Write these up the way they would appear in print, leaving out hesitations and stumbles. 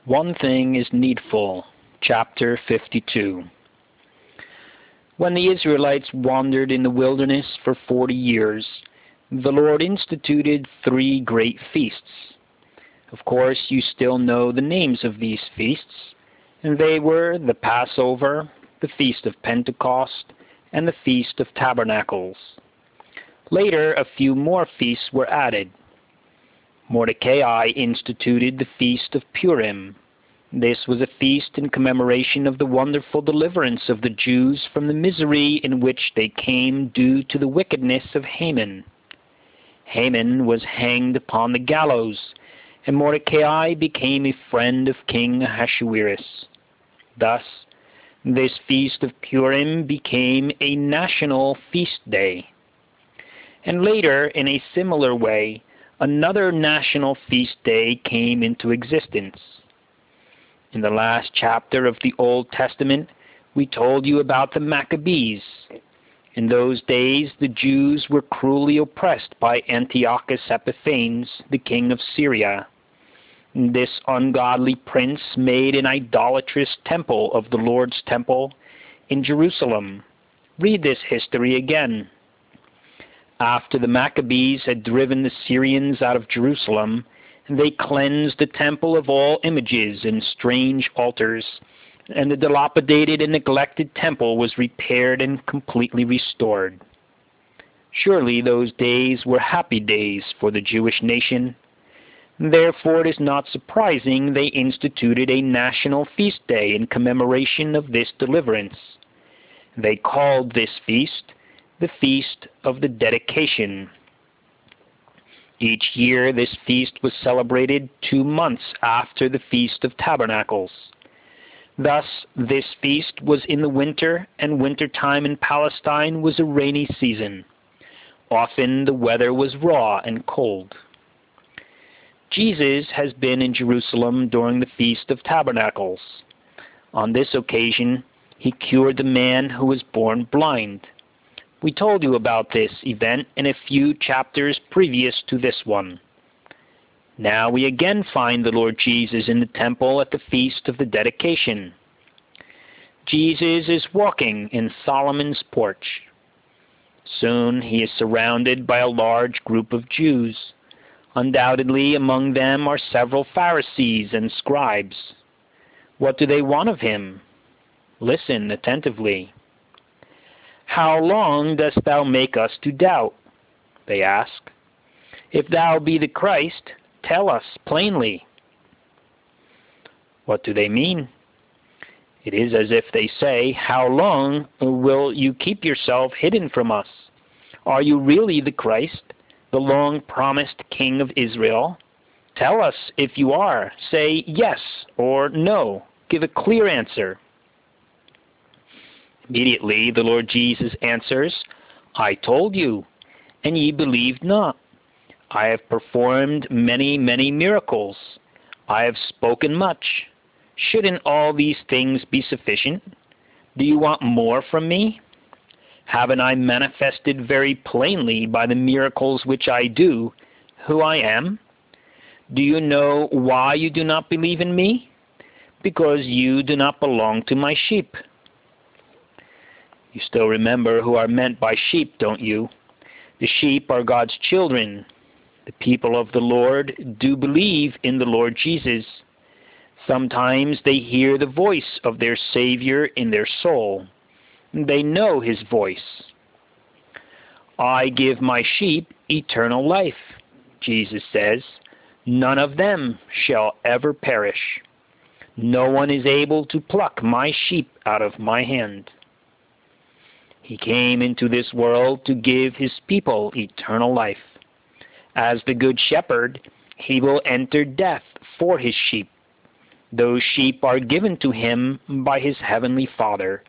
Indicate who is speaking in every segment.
Speaker 1: One thing is needful. Chapter 52. When the Israelites wandered in the wilderness for 40 years, the Lord instituted 3 great feasts. Of course, you still know the names of these feasts, and they were the Passover, the Feast of Pentecost, and the Feast of Tabernacles. Later, a few more feasts were added. Mordecai instituted the Feast of Purim. This was a feast in commemoration of the wonderful deliverance of the Jews from the misery in which they came due to the wickedness of Haman. Haman was hanged upon the gallows, and Mordecai became a friend of King Ahasuerus. Thus, this Feast of Purim became a national feast day. And later, in a similar way, another national feast day came into existence. In the last chapter of the Old Testament, we told you about the Maccabees. In those days, the Jews were cruelly oppressed by Antiochus Epiphanes, the king of Syria. This ungodly prince made an idolatrous temple of the Lord's temple in Jerusalem. Read this history again. After the Maccabees had driven the Syrians out of Jerusalem, they cleansed the temple of all images and strange altars, and the dilapidated and neglected temple was repaired and completely restored. Surely those days were happy days for the Jewish nation. Therefore it is not surprising they instituted a national feast day in commemoration of this deliverance. They called this feast the Feast of the Dedication. Each year this feast was celebrated 2 months after the Feast of Tabernacles. Thus, this feast was in the winter, and wintertime in Palestine was a rainy season. Often the weather was raw and cold. Jesus has been in Jerusalem during the Feast of Tabernacles. On this occasion, he cured the man who was born blind. We told you about this event in a few chapters previous to this one. Now we again find the Lord Jesus in the temple at the Feast of the Dedication. Jesus is walking in Solomon's porch. Soon he is surrounded by a large group of Jews. Undoubtedly among them are several Pharisees and scribes. What do they want of him? Listen attentively. "How long dost thou make us to doubt?" they ask. "If thou be the Christ, tell us plainly." What do they mean? It is as if they say, "How long will you keep yourself hidden from us? Are you really the Christ, the long-promised King of Israel? Tell us if you are. Say yes or no. Give a clear answer." Immediately the Lord Jesus answers, "I told you, and ye believed not. I have performed many, many miracles. I have spoken much. Shouldn't all these things be sufficient? Do you want more from me? Haven't I manifested very plainly by the miracles which I do who I am? Do you know why you do not believe in me? Because you do not belong to my sheep." You still remember who are meant by sheep, don't you? The sheep are God's children. The people of the Lord do believe in the Lord Jesus. Sometimes they hear the voice of their Savior in their soul. They know his voice. "I give my sheep eternal life," Jesus says. "None of them shall ever perish. No one is able to pluck my sheep out of my hand." He came into this world to give his people eternal life. As the Good Shepherd, he will enter death for his sheep. Those sheep are given to him by his heavenly Father.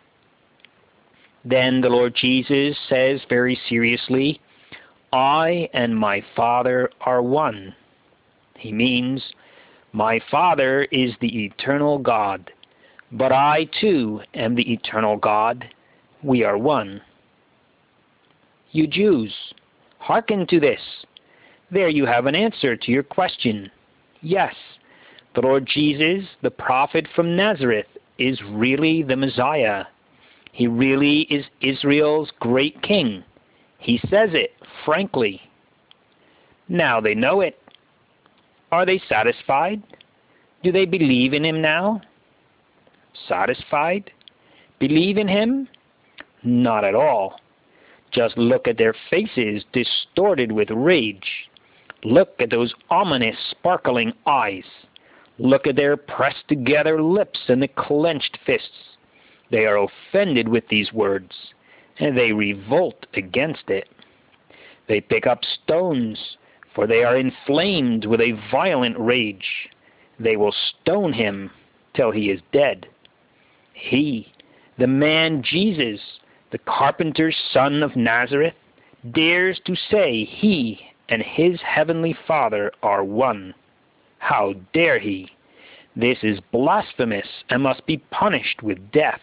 Speaker 1: Then the Lord Jesus says very seriously, "I and my Father are one." He means, my Father is the eternal God, but I too am the eternal God. We are one. You Jews, hearken to this. There you have an answer to your question. Yes, The Lord Jesus, the prophet from Nazareth, is really the Messiah. He really is Israel's great king. He says it frankly. Now they know it. Are they satisfied? Do they believe in him now? Satisfied? Believe in him? Not at all. Just look at their faces distorted with rage. Look at those ominous, sparkling eyes. Look at their pressed together lips and the clenched fists. They are offended with these words, and they revolt against it. They pick up stones, for they are inflamed with a violent rage. They will stone him till he is dead. He, the man Jesus, the carpenter's son of Nazareth, dares to say he and his heavenly Father are one. How dare he? This is blasphemous and must be punished with death.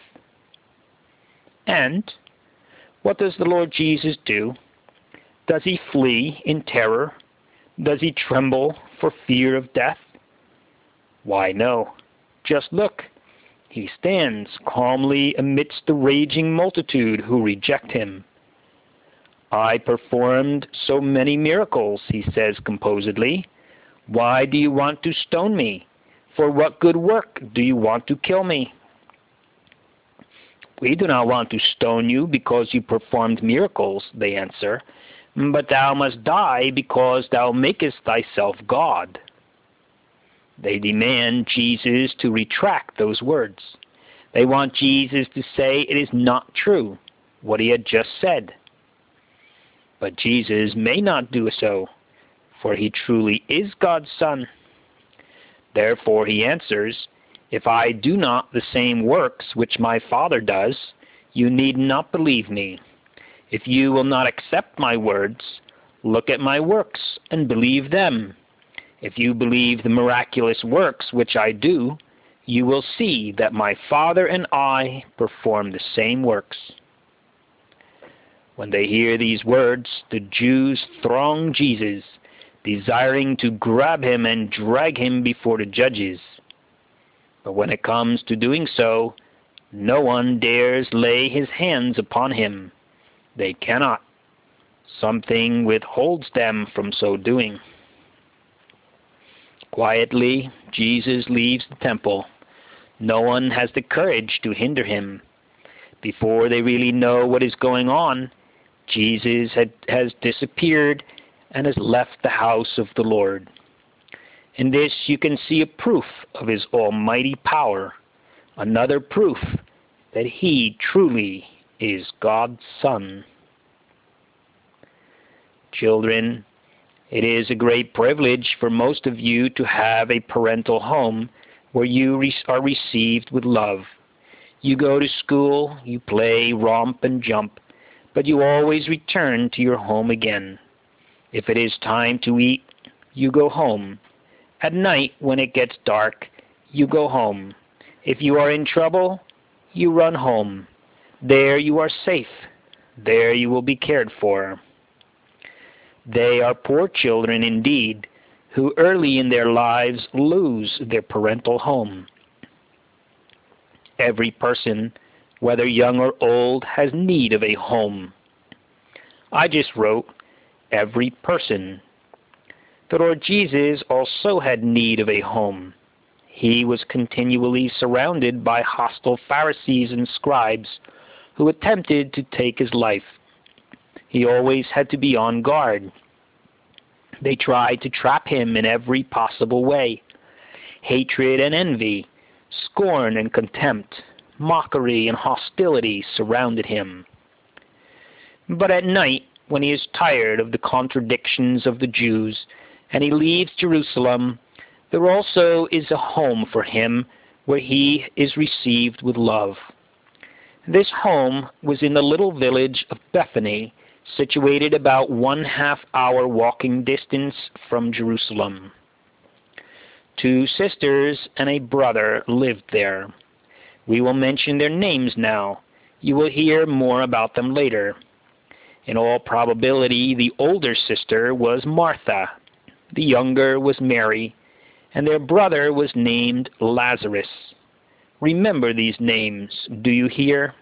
Speaker 1: And what does the Lord Jesus do? Does he flee in terror? Does he tremble for fear of death? Why, no. Just look. He stands calmly amidst the raging multitude who reject him. I performed so many miracles, he says composedly. Why do you want to stone me? For what good work do you want to kill me? We do not want to stone you because you performed miracles, they answer, but thou must die because thou makest thyself God. They demand Jesus to retract those words. They want Jesus to say it is not true, what he had just said. But Jesus may not do so, for he truly is God's Son. Therefore he answers, If I do not the same works which my Father does, you need not believe me. If you will not accept my words, look at my works and believe them. If you believe the miraculous works which I do, you will see that my Father and I perform the same works. When they hear these words, the Jews throng Jesus, desiring to grab him and drag him before the judges. But when it comes to doing so, no one dares lay his hands upon him. They cannot. Something withholds them from so doing. Quietly, Jesus leaves the temple. No one has the courage to hinder him. Before they really know what is going on, Jesus has disappeared and has left the house of the Lord. In this you can see a proof of his almighty power, another proof that he truly is God's Son. Children, it is a great privilege for most of you to have a parental home where you are received with love. You go to school, you play, romp, and jump, but you always return to your home again. If it is time to eat, you go home. At night, when it gets dark, you go home. If you are in trouble, you run home. There you are safe. There you will be cared for. They are poor children indeed, who early in their lives lose their parental home. Every person, whether young or old, has need of a home. I just wrote, every person. The Lord Jesus also had need of a home. He was continually surrounded by hostile Pharisees and scribes who attempted to take his life. He always had to be on guard. They tried to trap him in every possible way. Hatred and envy, scorn and contempt, mockery and hostility surrounded him. But at night, when he is tired of the contradictions of the Jews and he leaves Jerusalem, there also is a home for him where he is received with love. This home was in the little village of Bethany, situated about 1/2 hour walking distance from Jerusalem. 2 sisters and a brother lived there. We will mention their names now. You will hear more about them later. In all probability, the older sister was Martha, the younger was Mary, and their brother was named Lazarus. Remember these names, do you hear?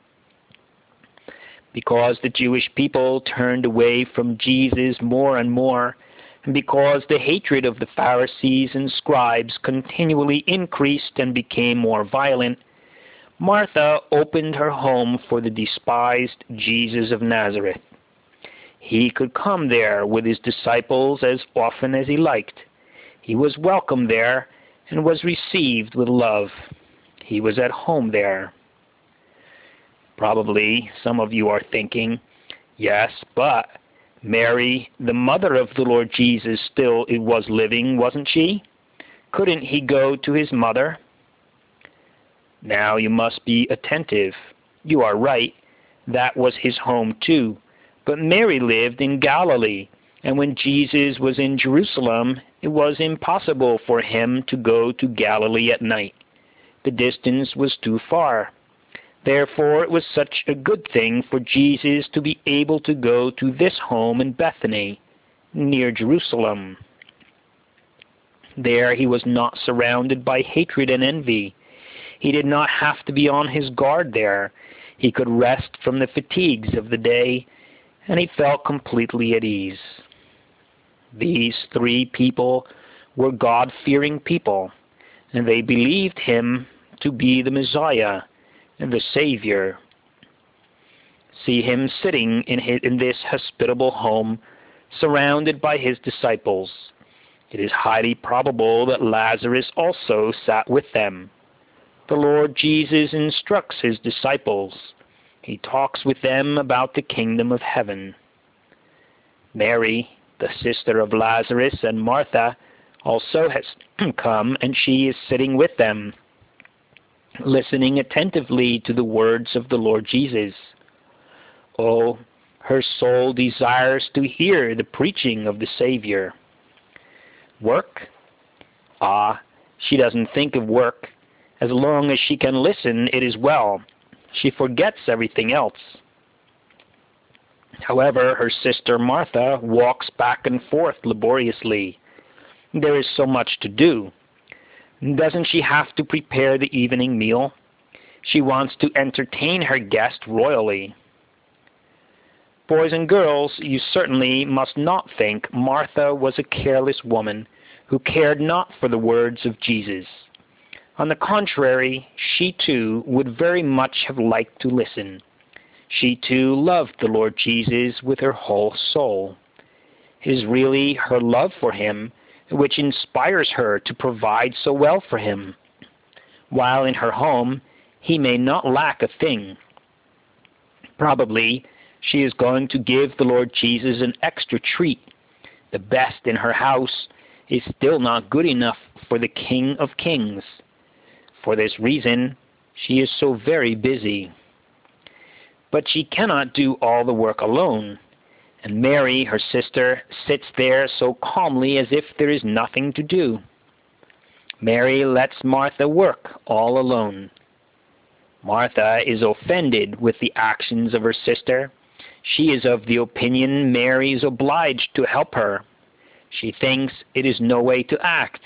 Speaker 1: Because the Jewish people turned away from Jesus more and more, and because the hatred of the Pharisees and scribes continually increased and became more violent, Martha opened her home for the despised Jesus of Nazareth. He could come there with his disciples as often as he liked. He was welcome there and was received with love. He was at home there. Probably some of you are thinking, yes, but Mary, the mother of the Lord Jesus, still was living, wasn't she? Couldn't he go to his mother? Now you must be attentive. You are right. That was his home too. But Mary lived in Galilee, and when Jesus was in Jerusalem, it was impossible for him to go to Galilee at night. The distance was too far. Therefore it was such a good thing for Jesus to be able to go to this home in Bethany, near Jerusalem. There he was not surrounded by hatred and envy. He did not have to be on his guard there. He could rest from the fatigues of the day, and he felt completely at ease. These three people were God-fearing people, and they believed him to be the Messiah, the Savior. See him sitting in this hospitable home, surrounded by his disciples. It is highly probable that Lazarus also sat with them. The Lord Jesus instructs his disciples. He talks with them about the kingdom of heaven. Mary, the sister of Lazarus and Martha, also has come, and she is sitting with them, listening attentively to the words of the Lord Jesus. Oh, her soul desires to hear the preaching of the Savior. Work? She doesn't think of work. As long as she can listen, it is well. She forgets everything else. However, her sister Martha walks back and forth laboriously. There is so much to do. Doesn't she have to prepare the evening meal? She wants to entertain her guest royally. Boys and girls, you certainly must not think Martha was a careless woman who cared not for the words of Jesus. On the contrary, she too would very much have liked to listen. She too loved the Lord Jesus with her whole soul. It is really her love for him which inspires her to provide so well for him. While in her home, he may not lack a thing. Probably she is going to give the Lord Jesus an extra treat. The best in her house is still not good enough for the King of Kings. For this reason, she is so very busy. But she cannot do all the work alone, and Mary, her sister, sits there so calmly as if there is nothing to do. Mary lets Martha work all alone. Martha is offended with the actions of her sister. She is of the opinion Mary is obliged to help her. She thinks it is no way to act.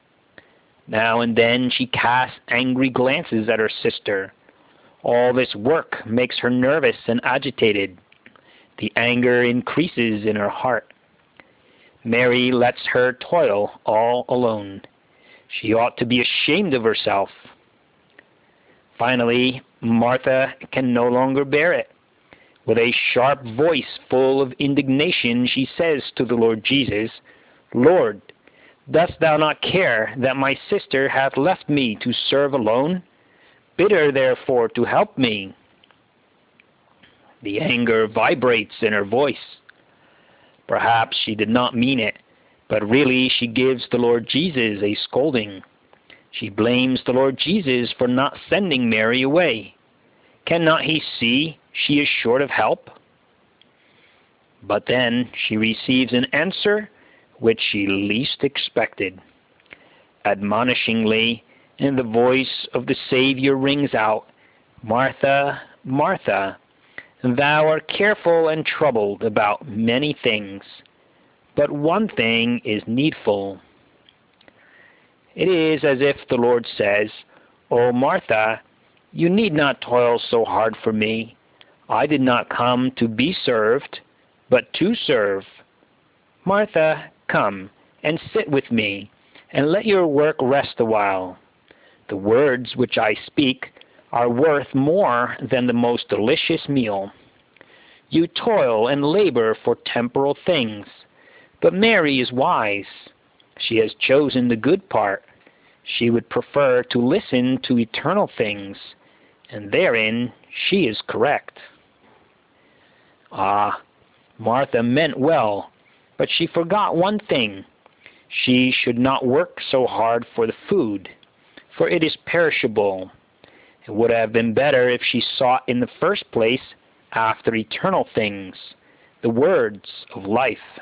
Speaker 1: Now and then she casts angry glances at her sister. All this work makes her nervous and agitated. The anger increases in her heart. Mary lets her toil all alone. She ought to be ashamed of herself. Finally, Martha can no longer bear it. With a sharp voice full of indignation, she says to the Lord Jesus, "Lord, dost thou not care that my sister hath left me to serve alone? Bid her therefore to help me." The anger vibrates in her voice. Perhaps she did not mean it, but really she gives the Lord Jesus a scolding. She blames the Lord Jesus for not sending Mary away. Cannot he see she is short of help? But then she receives an answer which she least expected. Admonishingly, and the voice of the Savior rings out, "Martha, Martha, thou art careful and troubled about many things, but one thing is needful." It is as if the Lord says, "O Martha, you need not toil so hard for me. I did not come to be served, but to serve. Martha, come and sit with me, and let your work rest a while. The words which I speak are worth more than the most delicious meal. You toil and labor for temporal things, but Mary is wise. She has chosen the good part. She would prefer to listen to eternal things, and therein she is correct." Ah, Martha meant well, but she forgot one thing. She should not work so hard for the food, for it is perishable. It would have been better if she sought in the first place after eternal things, the words of life.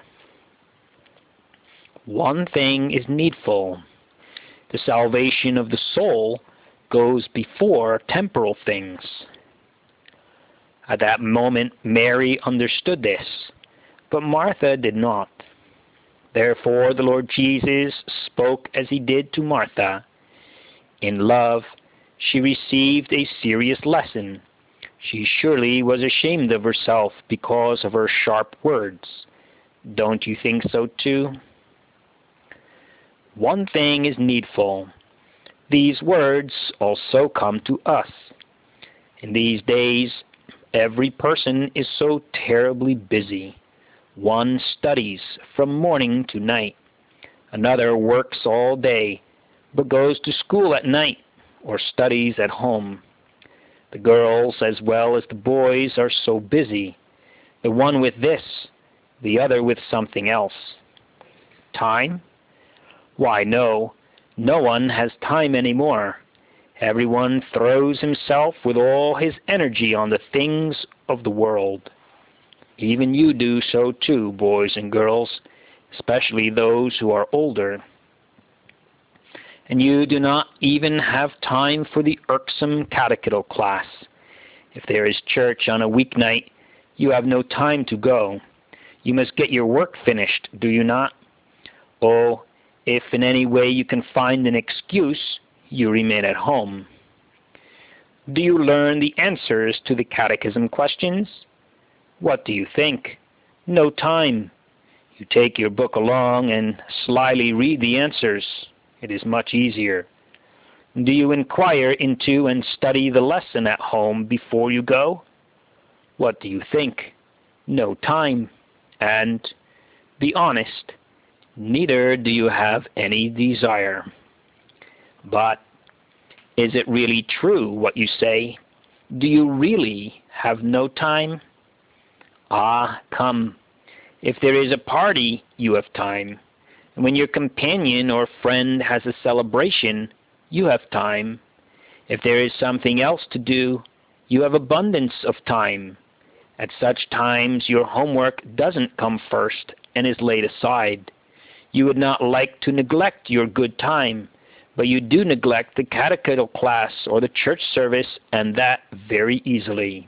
Speaker 1: One thing is needful. The salvation of the soul goes before temporal things. At that moment Mary understood this, but Martha did not. Therefore the Lord Jesus spoke as he did to Martha. In love she received a serious lesson. She surely was ashamed of herself because of her sharp words. Don't you think so too? One thing is needful. These words also come to us. In these days, every person is so terribly busy. One studies from morning to night. Another works all day, but goes to school at night or studies at home. The girls as well as the boys are so busy, the one with this, the other with something else. Time? Why, no one has time anymore. Everyone throws himself with all his energy on the things of the world. Even you do so too, boys and girls, especially those who are older. And you do not even have time for the irksome catechetical class. If there is church on a weeknight, you have no time to go. You must get your work finished, do you not? Oh, if in any way you can find an excuse, you remain at home. Do you learn the answers to the catechism questions? What do you think? No time. You take your book along and slyly read the answers. It is much easier. Do you inquire into and study the lesson at home before you go? What do you think? No time. And, be honest, neither do you have any desire. But is it really true what you say? Do you really have no time? Ah, come. If there is a party, you have time. And when your companion or friend has a celebration, you have time. If there is something else to do, you have abundance of time. At such times your homework doesn't come first and is laid aside. You would not like to neglect your good time, but you do neglect the catechetical class or the church service, and that very easily.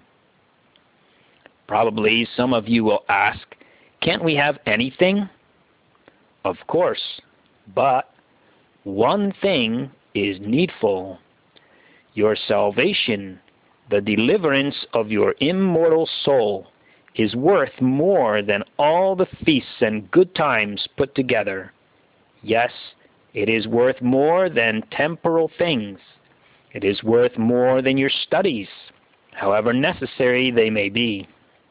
Speaker 1: Probably some of you will ask, can't we have anything? Of course, but one thing is needful. Your salvation, the deliverance of your immortal soul, is worth more than all the feasts and good times put together. Yes, it is worth more than temporal things. It is worth more than your studies, however necessary they may be.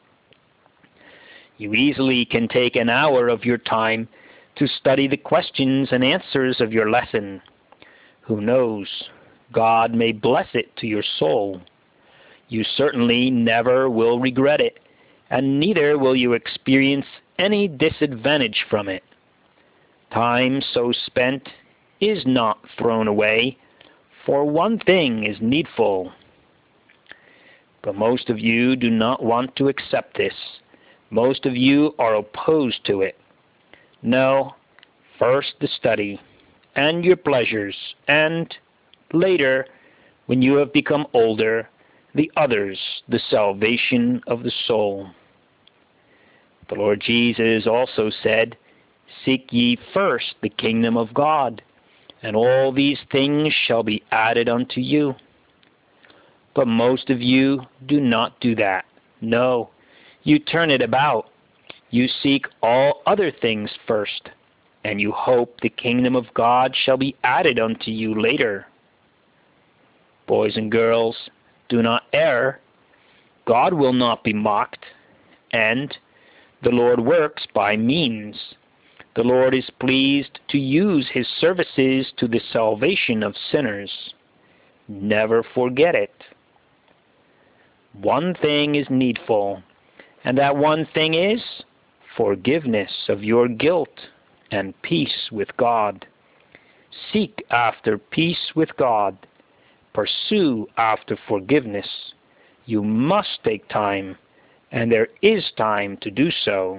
Speaker 1: You easily can take an hour of your time to study the questions and answers of your lesson. Who knows? God may bless it to your soul. You certainly never will regret it, and neither will you experience any disadvantage from it. Time so spent is not thrown away, for one thing is needful. But most of you do not want to accept this. Most of you are opposed to it. No, first the study, and your pleasures, and later, when you have become older, the others, the salvation of the soul. The Lord Jesus also said, "Seek ye first the kingdom of God, and all these things shall be added unto you. But most of you do not do that. No, you turn it about. You seek all other things first, and you hope the kingdom of God shall be added unto you later. Boys and girls, do not err. God will not be mocked, and the Lord works by means. The Lord is pleased to use his services to the salvation of sinners. Never forget it. One thing is needful, and that one thing is forgiveness of your guilt and peace with God. Seek after peace with God. Pursue after forgiveness. You must take time, and there is time to do so.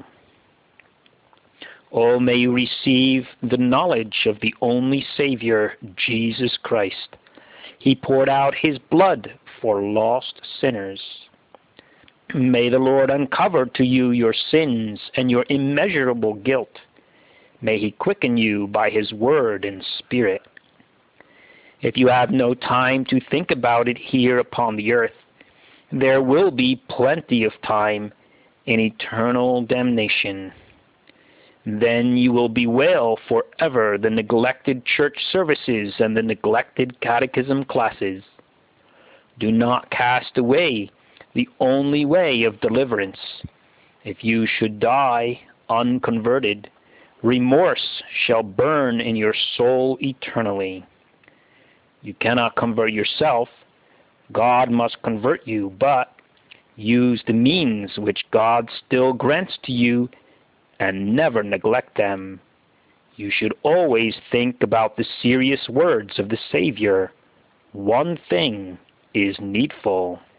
Speaker 1: Oh, may you receive the knowledge of the only Savior, Jesus Christ. He poured out his blood for lost sinners. May the Lord uncover to you your sins and your immeasurable guilt. May he quicken you by his word and spirit. If you have no time to think about it here upon the earth, there will be plenty of time in eternal damnation. Then you will bewail forever the neglected church services and the neglected catechism classes. Do not cast away the only way of deliverance. If you should die unconverted, remorse shall burn in your soul eternally. You cannot convert yourself. God must convert you, but use the means which God still grants to you and never neglect them. You should always think about the serious words of the Savior. One thing is needful.